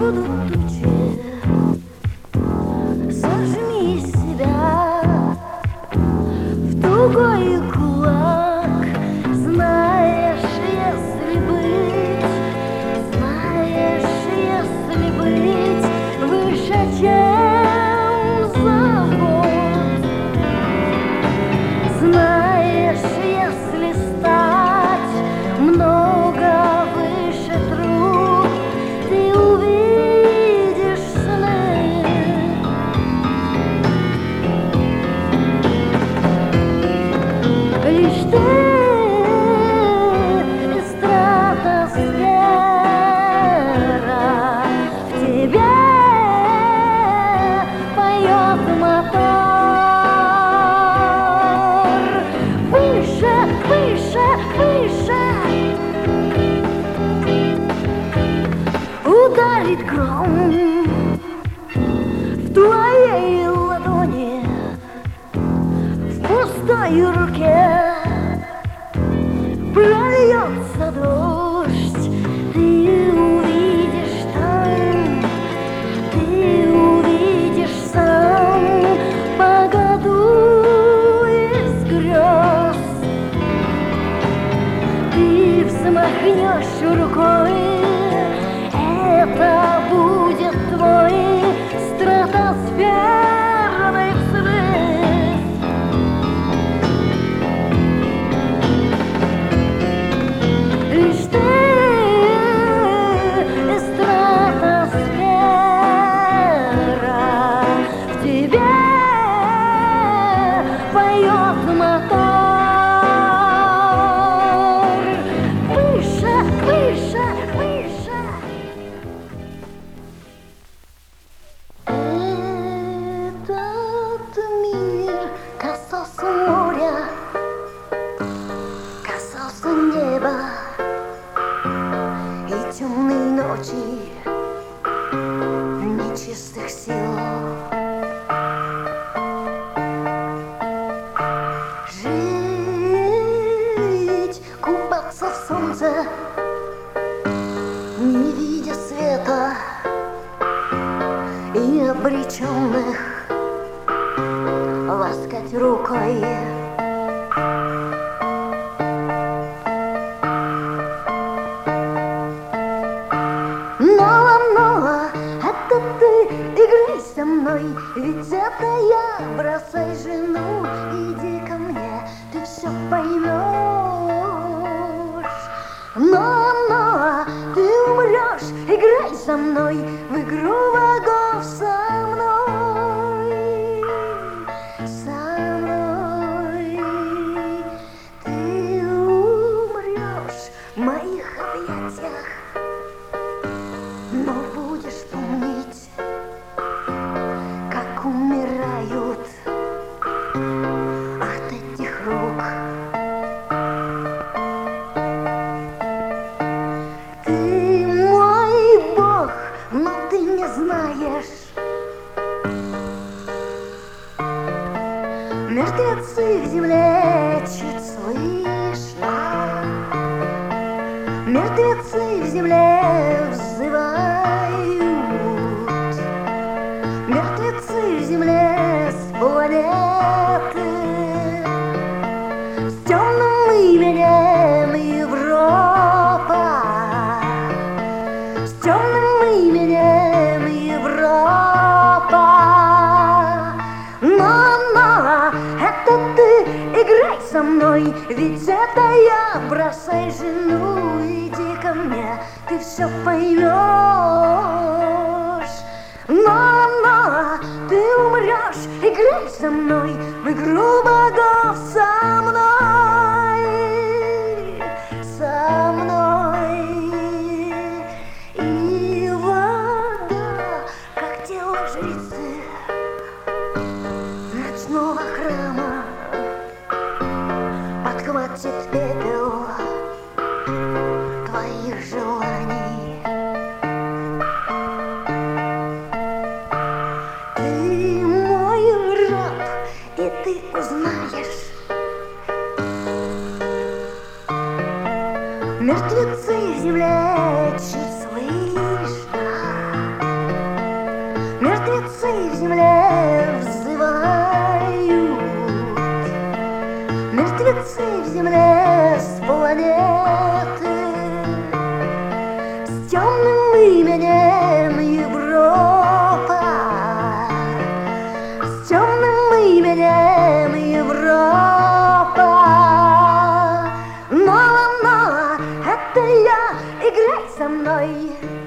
будут учить. Сожми себя в тугой кулак, знаешь, если быть выше, чем завод, знаешь, если стать много выше труд, ты увидишь сны. Лишь ты и стратосфера, в тебе поет мотор. Выше, выше, выше ударит гром в твоей ладони, в пустой руке прольется дождь. Ты увидишь там, ты увидишь сам погоду из грез. Ты взмахнешь рукой, это будет твой стратосферный взрыв. Лишь ты и стратосфера, в тебе поет мотор. Выше, выше, выше. Этот мир касался моря, касался неба и темной ночи, нечистых сил. Жить, купаться в солнце, не видя света, и обреченных ласкать рукой. Ноа, это ты, играй со мной, ведь это я. Бросай жену, иди ко мне, ты все поймешь. Ноа, ты умрешь, играй со мной в игру богов со мной. Со мной ты умрешь в моих объятиях, но будешь помнить, как умирают от этих рук. Ты мой Бог, но ты не знаешь, мертвецы в земле чуть слышно, мертвецы в земле взывают, мертвецы в земле с планеты, с темным именем Европа, с темным именем Европа. Но, это ты, играй со мной, ведь это я. Бросай жену, иди ко мне, ты все поймешь. Но, ты умрешь, играй со мной в игру богов со мной. Со мной. И вода, как тело жрицы ночного храма, подхватит пепел твоих желаний. Ты мой раб, и ты узнаешь, Земле с планеты с темным именем Европа, с темным именем Европа. Но, это я, играй со мной.